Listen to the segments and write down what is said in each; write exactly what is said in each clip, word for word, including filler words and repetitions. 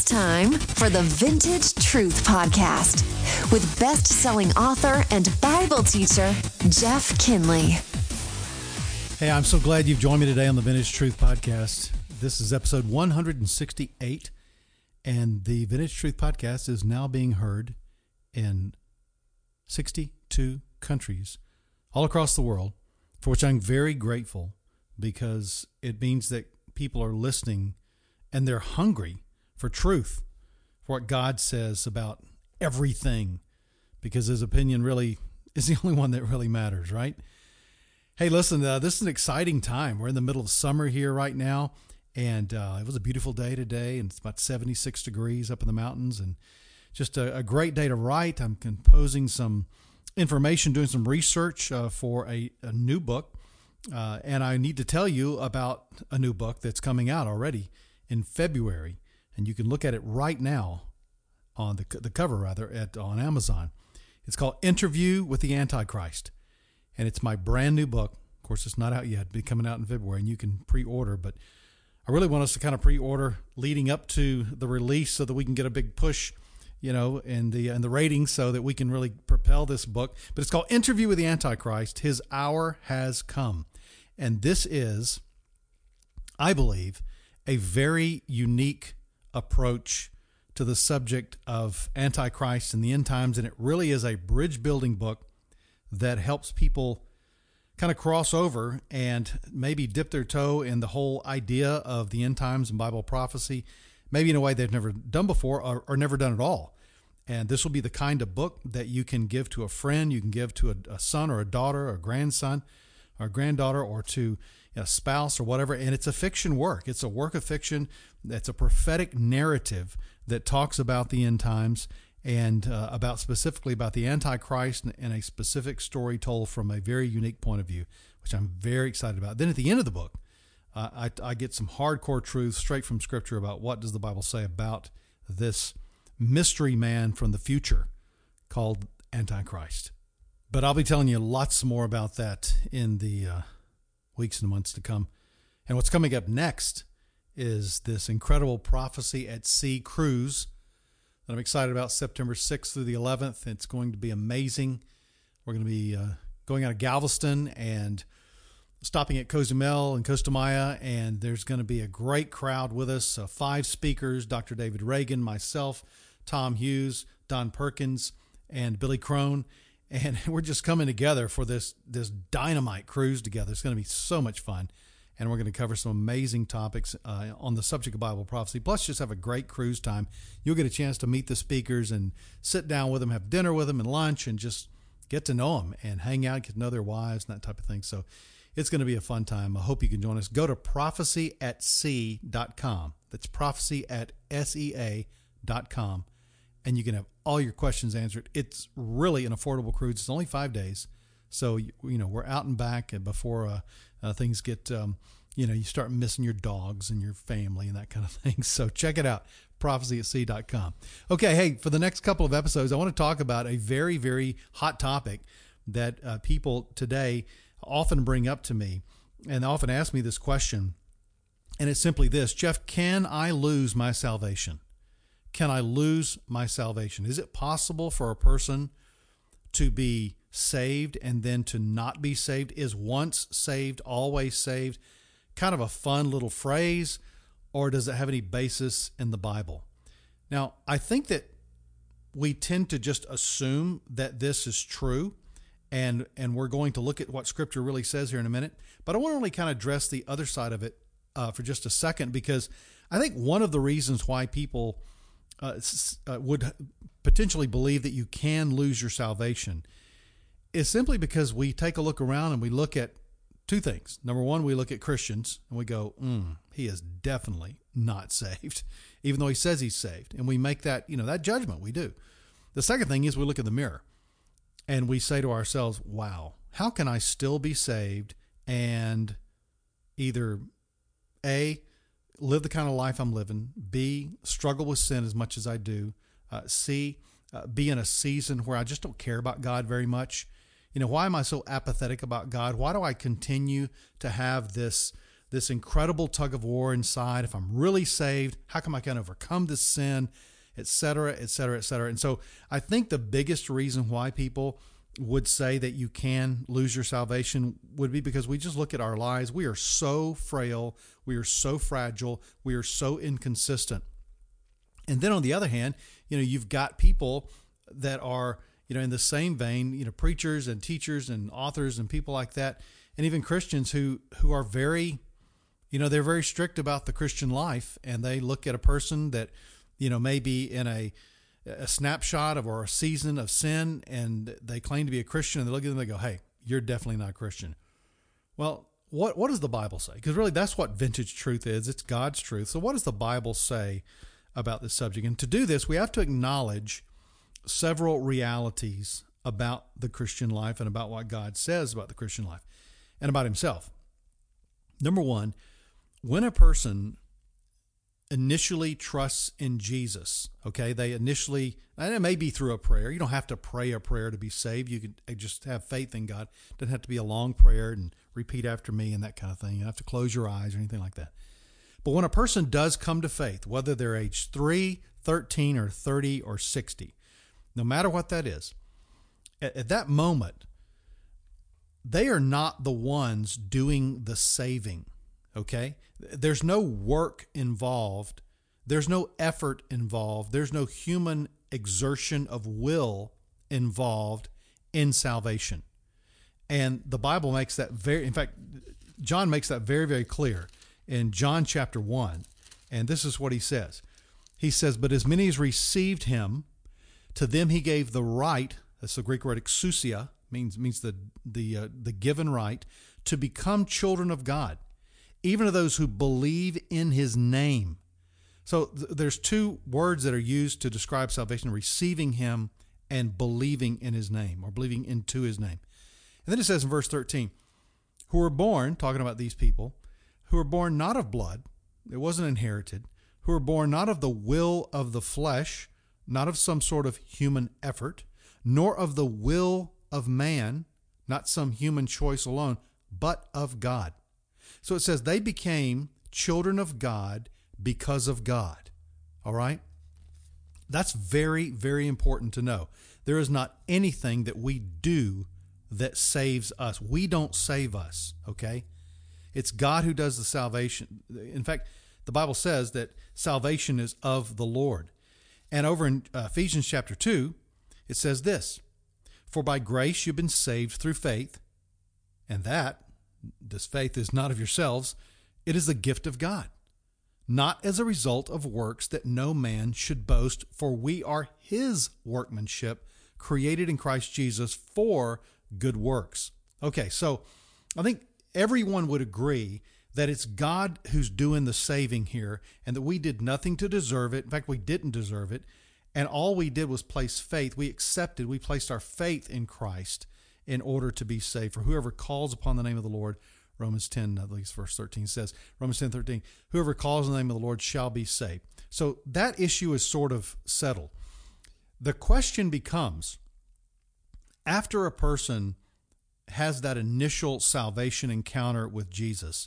It's time for the Vintage Truth Podcast with best-selling author and Bible teacher, Jeff Kinley. Hey, I'm so glad you've joined me today on the Vintage Truth Podcast. This is episode one hundred sixty-eight, and the Vintage Truth Podcast is now being heard in sixty-two countries all across the world, for which I'm very grateful because it means that people are listening and they're hungry for truth, for what God says about everything, because his opinion really is the only one that really matters, right? Hey, listen, uh, this is an exciting time. We're in the middle of summer here right now, and uh, it was a beautiful day today, and it's about seventy-six degrees up in the mountains, and just a, a great day to write. I'm composing some information, doing some research uh, for a, a new book, uh, and I need to tell you about a new book that's coming out already in February, and you can look at it right now on the the cover rather at on Amazon. It's called Interview with the Antichrist, and it's my brand new book. Of course, it's not out yet; it'll be coming out in February, and you can pre-order. But I really want us to kind of pre-order leading up to the release, so that we can get a big push, you know, in the in the ratings, so that we can really propel this book. But it's called Interview with the Antichrist. His hour has come, and this is, I believe, a very unique approach to the subject of Antichrist and the end times, and it really is a bridge building book that helps people kind of cross over and maybe dip their toe in the whole idea of the end times and Bible prophecy, maybe in a way they've never done before or, or never done at all. And this will be the kind of book that you can give to a friend, you can give to a, a son or a daughter or a grandson or a granddaughter, or to a spouse or whatever. And it's a fiction work. It's a work of fiction. That's a prophetic narrative that talks about the end times and uh, about specifically about the Antichrist and a specific story told from a very unique point of view, which I'm very excited about. Then at the end of the book, uh, I, I get some hardcore truths straight from Scripture about what does the Bible say about this mystery man from the future called Antichrist. But I'll be telling you lots more about that in the uh, weeks and months to come. And what's coming up next is this incredible Prophecy at Sea cruise that I'm excited about, September sixth through the eleventh. It's going to be amazing. We're going to be uh, going out of Galveston and stopping at Cozumel and Costa Maya, and there's going to be a great crowd with us. Uh, five speakers: Doctor David Reagan, myself, Tom Hughes, Don Perkins, and Billy Crone. And we're just coming together for this this dynamite cruise together. It's going to be so much fun. And we're going to cover some amazing topics uh, on the subject of Bible prophecy. Plus, just have a great cruise time. You'll get a chance to meet the speakers and sit down with them, have dinner with them and lunch, and just get to know them and hang out, get to know their wives and that type of thing. So it's going to be a fun time. I hope you can join us. Go to prophecy at sea dot com. That's prophecy at S E A dot com. And you can have all your questions answered. It's really an affordable cruise. It's only five days. So, you know, we're out and back and before uh, uh, things get, um, you know, you start missing your dogs and your family and that kind of thing. So check it out, prophecy at sea dot com. Okay, hey, for the next couple of episodes, I want to talk about a very, very hot topic that uh, people today often bring up to me and often ask me this question. And it's simply this: Jeff, can I lose my salvation? Can I lose my salvation? Is it possible for a person to be saved and then to not be saved? Is once saved, always saved kind of a fun little phrase, or does it have any basis in the Bible? Now, I think that we tend to just assume that this is true, and, and we're going to look at what Scripture really says here in a minute. But I want to really kind of address the other side of it uh, for just a second, because I think one of the reasons why people Uh, uh, would potentially believe that you can lose your salvation is simply because we take a look around and we look at two things. Number one, we look at Christians and we go, mm, he is definitely not saved, even though he says he's saved. And we make that, you know, that judgment. We do. The second thing is we look in the mirror and we say to ourselves, wow, how can I still be saved and either A, live the kind of life I'm living, B, struggle with sin as much as I do, uh, C, uh, be in a season where I just don't care about God very much. You know, why am I so apathetic about God? Why do I continue to have this this incredible tug of war inside. If I'm really saved, how come I can't overcome this sin, et cetera, et cetera, et cetera. And so I think the biggest reason why people would say that you can lose your salvation would be because we just look at our lives. We are so frail. We are so fragile. We are so inconsistent. And then on the other hand, you know, you've got people that are, you know, in the same vein, you know, preachers and teachers and authors and people like that, and even Christians who, who are very, you know, they're very strict about the Christian life, and they look at a person that, you know, may be in a, a snapshot of or a season of sin, and they claim to be a Christian, and they look at them and they go, hey, you're definitely not a Christian. Well, what, what does the Bible say? Because really that's what vintage truth is. It's God's truth. So what does the Bible say about this subject? And to do this, we have to acknowledge several realities about the Christian life and about what God says about the Christian life and about himself. Number one, when a person initially trusts in Jesus, okay, they initially, and it may be through a prayer. You don't have to pray a prayer to be saved. You could just have faith in God. It doesn't have to be a long prayer and repeat after me and that kind of thing. You don't have to close your eyes or anything like that. But when a person does come to faith, whether they're age three, thirteen, or thirty, or sixty, no matter what that is, at, at that moment, they are not the ones doing the saving, okay? There's no work involved. There's no effort involved. There's no human exertion of will involved in salvation. And the Bible makes that very, in fact, John makes that very, very clear in John chapter one. And this is what he says. He says, but as many as received him, to them he gave the right, that's the Greek word exousia, means means the the uh, the given right, to become children of God, even to those who believe in his name. So th- there's two words that are used to describe salvation: receiving him and believing in his name, or believing into his name. And then it says in verse thirteen, who were born, talking about these people, who were born not of blood, it wasn't inherited, who were born not of the will of the flesh, not of some sort of human effort, nor of the will of man, not some human choice alone, but of God. So it says they became children of God because of God. All right? That's very, very important to know. There is not anything that we do that saves us. We don't save us, okay? It's God who does the salvation. In fact, the Bible says that salvation is of the Lord. And over in Ephesians chapter two, it says this, for by grace you've been saved through faith, and that, this faith is not of yourselves, it is the gift of God, not as a result of works that no man should boast, for we are his workmanship, created in Christ Jesus for good works. Okay, so I think everyone would agree that it's God who's doing the saving here, and that we did nothing to deserve it. In fact, we didn't deserve it. And all we did was place faith. We accepted, we placed our faith in Christ in order to be saved. For whoever calls upon the name of the Lord, Romans ten, at least verse thirteen says, Romans ten, thirteen, whoever calls on the name of the Lord shall be saved. So that issue is sort of settled. The question becomes, after a person has that initial salvation encounter with Jesus,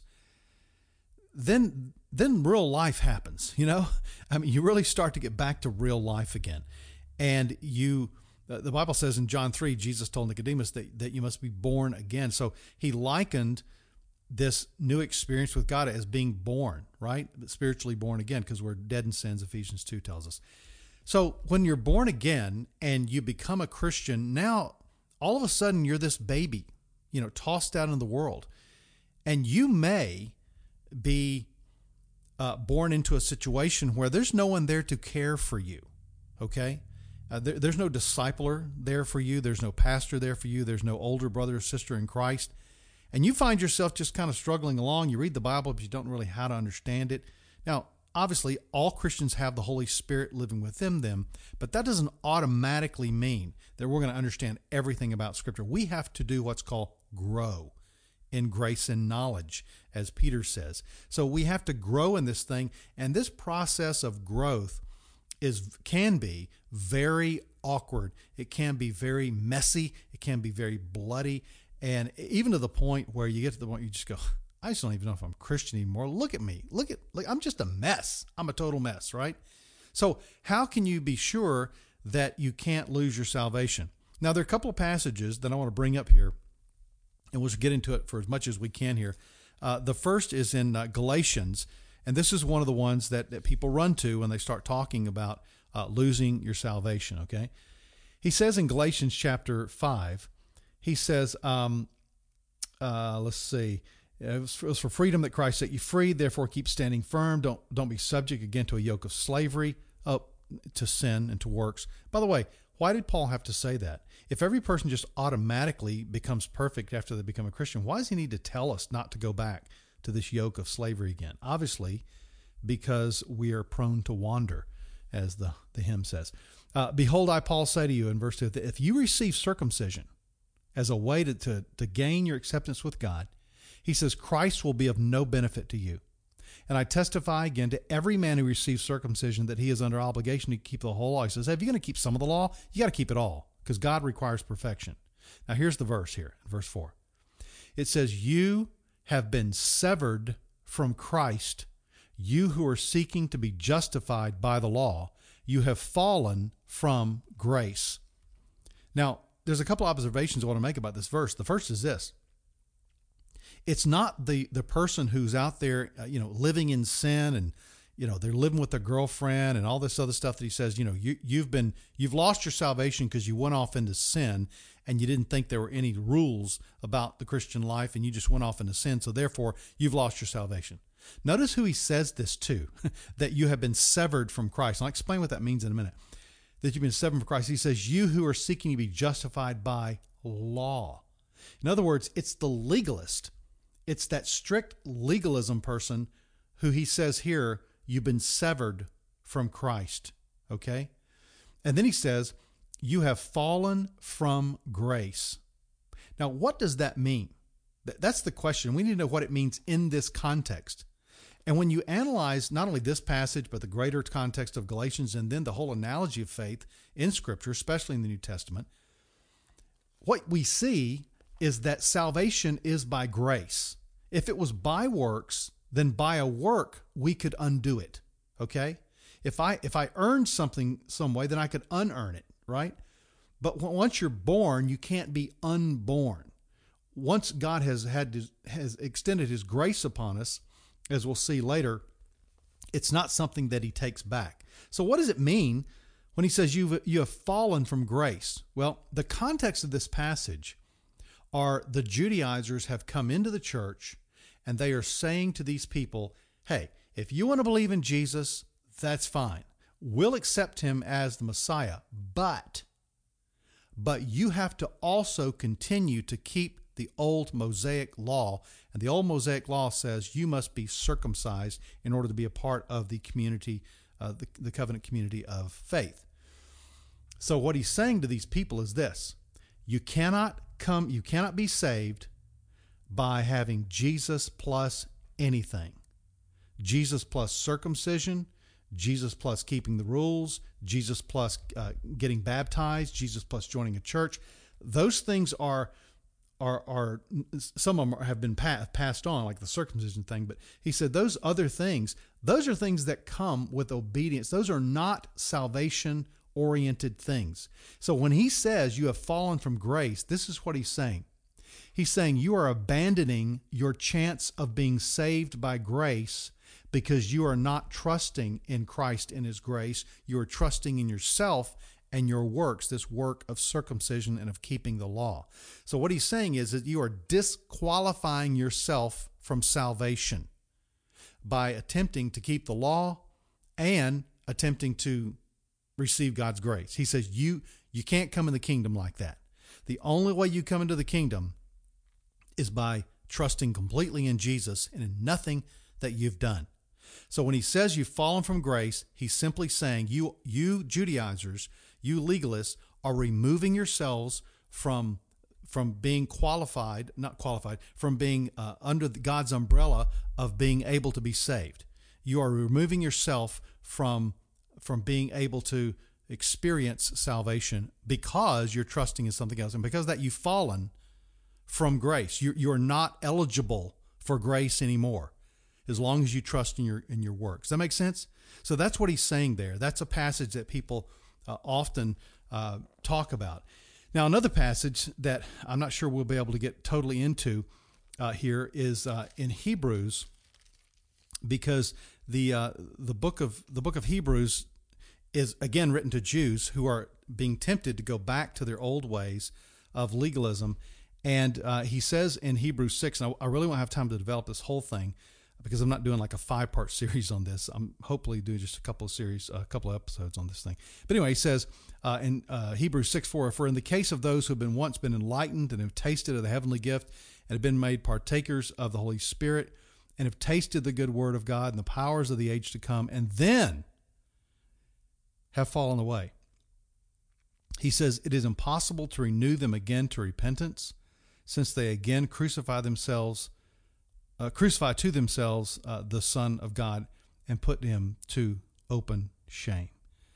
then then real life happens, you know? I mean, you really start to get back to real life again. And you, the Bible says in John three, Jesus told Nicodemus that, that you must be born again. So he likened this new experience with God as being born, right? Spiritually born again, because we're dead in sins, Ephesians two tells us. So when you're born again and you become a Christian, now all of a sudden you're this baby, you know, tossed out in the world. And you may be uh, born into a situation where there's no one there to care for you, okay? Uh, there, there's no discipler there for you. There's no pastor there for you. There's no older brother or sister in Christ. And you find yourself just kind of struggling along. You read the Bible, but you don't really know how to understand it. Now, obviously, all Christians have the Holy Spirit living within them, but that doesn't automatically mean that we're going to understand everything about Scripture. We have to do what's called grow in grace and knowledge, as Peter says. So we have to grow in this thing, and this process of growth is can be very awkward. It can be very messy. It can be very bloody, and even to the point where you get to the point you just go, I just don't even know if I'm Christian anymore. Look at me. Look at, look, I'm just a mess. I'm a total mess, right? So how can you be sure that you can't lose your salvation? Now, there are a couple of passages that I want to bring up here, and we'll just get into it for as much as we can here. Uh, the first is in uh, Galatians, and this is one of the ones that, that people run to when they start talking about uh, losing your salvation, okay? He says in Galatians chapter five, he says, um, uh, let's see, it was, for, it was for freedom that Christ set you free, therefore keep standing firm. Don't don't be subject again to a yoke of slavery, uh, to sin and to works. By the way, why did Paul have to say that? If every person just automatically becomes perfect after they become a Christian, why does he need to tell us not to go back to this yoke of slavery again? Obviously, because we are prone to wander, as the, the hymn says. Uh, Behold, I, Paul, say to you in verse two, that if you receive circumcision as a way to, to, to gain your acceptance with God, he says, Christ will be of no benefit to you. And I testify again to every man who receives circumcision that he is under obligation to keep the whole law. He says, hey, if you're going to keep some of the law, you got to keep it all, because God requires perfection. Now, here's the verse here, verse four. It says, you have been severed from Christ, you who are seeking to be justified by the law. You have fallen from grace. Now, there's a couple observations I want to make about this verse. The first is this. It's not the, the person who's out there, uh, you know, living in sin and, you know, they're living with their girlfriend and all this other stuff that he says, you know, you, you've been, you've lost your salvation because you went off into sin and you didn't think there were any rules about the Christian life and you just went off into sin. So therefore you've lost your salvation. Notice who he says this to, that you have been severed from Christ. And I'll explain what that means in a minute. That you've been severed from Christ. He says, you who are seeking to be justified by law. In other words, it's the legalist. It's that strict legalism person who he says here, you've been severed from Christ. Okay? And then he says, you have fallen from grace. Now, what does that mean? That's the question. We need to know what it means in this context. And when you analyze not only this passage, but the greater context of Galatians and then the whole analogy of faith in Scripture, especially in the New Testament, what we see is that salvation is by grace. If it was by works, then by a work, we could undo it. Okay? If I if I earned something some way, then I could unearn it, right? But once you're born, you can't be unborn. Once God has had to, has extended his grace upon us, as we'll see later, it's not something that he takes back. So what does it mean when he says you've, you have fallen from grace? Well, the context of this passage are the Judaizers have come into the church and they are saying to these people, hey, if you want to believe in Jesus, that's fine. We'll accept him as the Messiah, but, but you have to also continue to keep the old Mosaic law. And the old Mosaic law says you must be circumcised in order to be a part of the community, uh, the, the covenant community of faith. So what he's saying to these people is this: you cannot come, you cannot be saved by having Jesus plus anything. Jesus plus circumcision, Jesus plus keeping the rules, Jesus plus uh, getting baptized, Jesus plus joining a church. Those things are Are, are some of them have been pa- passed on, like the circumcision thing. But he said those other things, those are things that come with obedience. Those are not salvation-oriented things. So when he says you have fallen from grace, this is what he's saying. He's saying you are abandoning your chance of being saved by grace because you are not trusting in Christ and his grace. You are trusting in yourself and your works, this work of circumcision and of keeping the law. So what he's saying is that you are disqualifying yourself from salvation by attempting to keep the law and attempting to receive God's grace. He says you you can't come in the kingdom like that. The only way you come into the kingdom is by trusting completely in Jesus and in nothing that you've done. So when he says you've fallen from grace, he's simply saying you you Judaizers, you legalists, are removing yourselves from from being qualified, not qualified, from being uh, under God's umbrella of being able to be saved. You are removing yourself from from being able to experience salvation because you're trusting in something else. And because of that, you've fallen from grace. You, you're not eligible for grace anymore, as long as you trust in your in your works. Does that make sense? So that's what he's saying there. That's a passage that people uh, often uh, talk about. Now, another passage that I'm not sure we'll be able to get totally into uh, here is uh, in Hebrews, because the uh, the book of the book of Hebrews is again written to Jews who are being tempted to go back to their old ways of legalism. And uh, he says in Hebrews six, and I, I really won't have time to develop this whole thing because I'm not doing like a five-part series on this. I'm hopefully doing just a couple of series, a couple of episodes on this thing. But anyway, he says uh, in uh, Hebrews six four, "For in the case of those who have been once been enlightened and have tasted of the heavenly gift and have been made partakers of the Holy Spirit and have tasted the good word of God and the powers of the age to come, and then have fallen away," he says, "it is impossible to renew them again to repentance, since they again crucify themselves, uh, crucify to themselves uh, the Son of God and put him to open shame."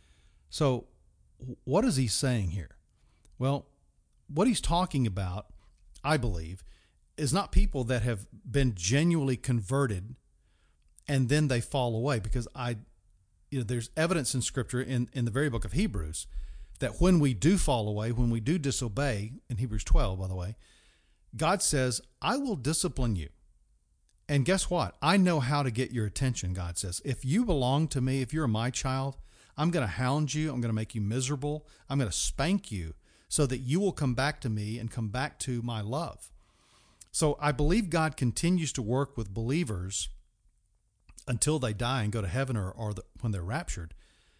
So what is he saying here? Well, what he's talking about, I believe, is not people that have been genuinely converted and then they fall away, because I, you know, there's evidence in Scripture in, in the very book of Hebrews that when we do fall away, when we do disobey, in Hebrews twelve, by the way, God says, "I will discipline you." And guess what? I know how to get your attention, God says. If you belong to me, if you're my child, I'm going to hound you. I'm going to make you miserable. I'm going to spank you so that you will come back to me and come back to my love. So I believe God continues to work with believers until they die and go to heaven, or, or the, when they're raptured.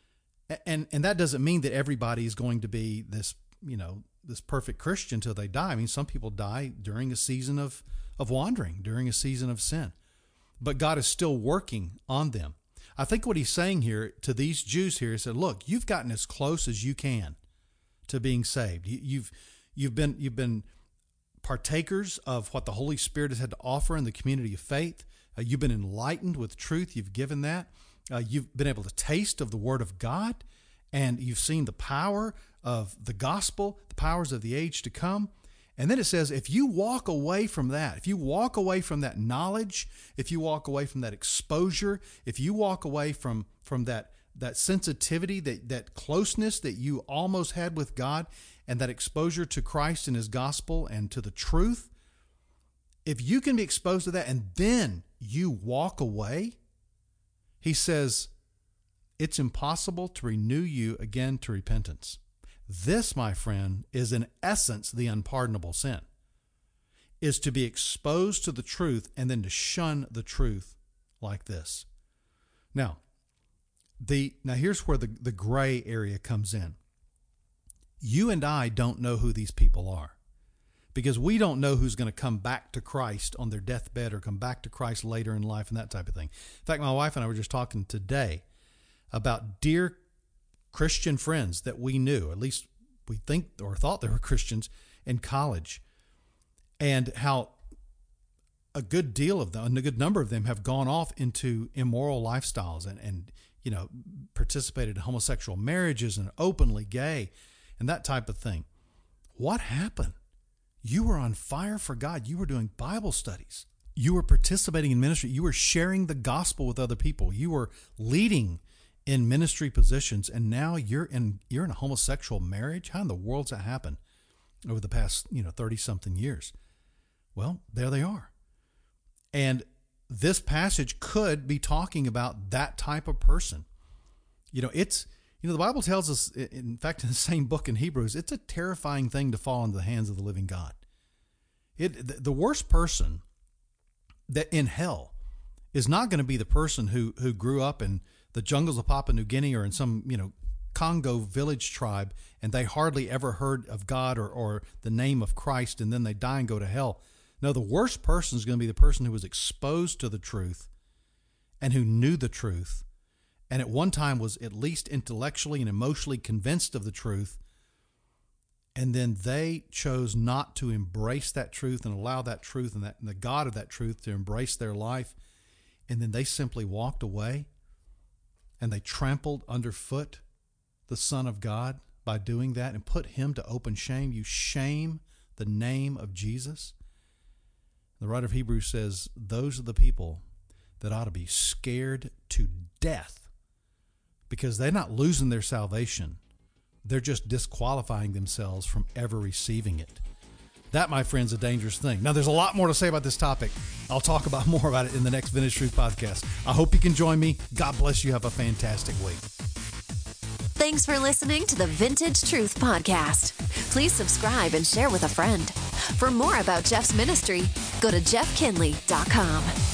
And and that doesn't mean that everybody is going to be this, you know, this perfect Christian until they die. I mean, some people die during a season of, of wandering, during a season of sin. But God is still working on them. I think what he's saying here to these Jews here is that, look, you've gotten as close as you can to being saved. You, you've you've been you've been partakers of what the Holy Spirit has had to offer in the community of faith. Uh, you've been enlightened with truth. You've given that. Uh, you've been able to taste of the Word of God, and you've seen the power of the gospel, the powers of the age to come. And then it says, if you walk away from that, if you walk away from that knowledge, if you walk away from that exposure, if you walk away from, from that, that sensitivity, that, that closeness that you almost had with God, and that exposure to Christ and his gospel and to the truth, if you can be exposed to that and then you walk away, he says, it's impossible to renew you again to repentance. This, my friend, is in essence the unpardonable sin, is to be exposed to the truth and then to shun the truth like this. Now, the now here's where the, the gray area comes in. You and I don't know who these people are, because we don't know who's going to come back to Christ on their deathbed or come back to Christ later in life and that type of thing. In fact, my wife and I were just talking today about dear Christian friends that we knew, at least we think or thought they were Christians, in college, and how a good deal of them, and a good number of them, have gone off into immoral lifestyles and, and you know, participated in homosexual marriages and openly gay and that type of thing. What happened? You were on fire for God. You were doing Bible studies. You were participating in ministry. You were sharing the gospel with other people. You were leading in ministry positions, and now you're in you're in a homosexual marriage? How in the world's that happen over the past, you know, thirty something years? Well, there they are. And this passage could be talking about that type of person. You know, it's, you know, the Bible tells us, in fact, in the same book in Hebrews, it's a terrifying thing to fall into the hands of the living God. It the worst person that in hell is not going to be the person who who grew up in the jungles of Papua New Guinea or in some, you know, Congo village tribe, and they hardly ever heard of God or, or the name of Christ, and then they die and go to hell. No, the worst person is going to be the person who was exposed to the truth and who knew the truth, and at one time was at least intellectually and emotionally convinced of the truth, and then they chose not to embrace that truth and allow that truth and, that, and the God of that truth to embrace their life, and then they simply walked away. And they trampled underfoot the Son of God by doing that and put him to open shame. You shame the name of Jesus. The writer of Hebrews says those are the people that ought to be scared to death because they're not losing their salvation. They're just disqualifying themselves from ever receiving it. That, my friends, is a dangerous thing. Now, there's a lot more to say about this topic. I'll talk about more about it in the next Vintage Truth podcast. I hope you can join me. God bless you. Have a fantastic week. Thanks for listening to the Vintage Truth Podcast. Please subscribe and share with a friend. For more about Jeff's ministry, go to jeff kinley dot com.